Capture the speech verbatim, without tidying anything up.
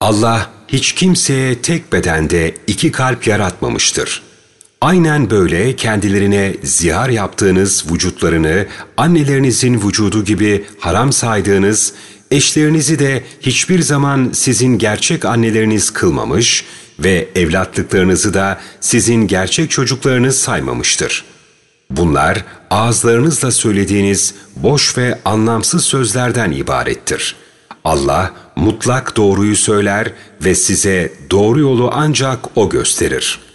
Allah hiç kimseye tek bedende iki kalp yaratmamıştır. Aynen böyle kendilerine zihar yaptığınız vücutlarını annelerinizin vücudu gibi haram saydığınız, eşlerinizi de hiçbir zaman sizin gerçek anneleriniz kılmamış ve evlatlıklarınızı da sizin gerçek çocuklarınız saymamıştır. Bunlar ağızlarınızla söylediğiniz boş ve anlamsız sözlerden ibarettir. Allah mutlak doğruyu söyler ve size doğru yolu ancak O gösterir.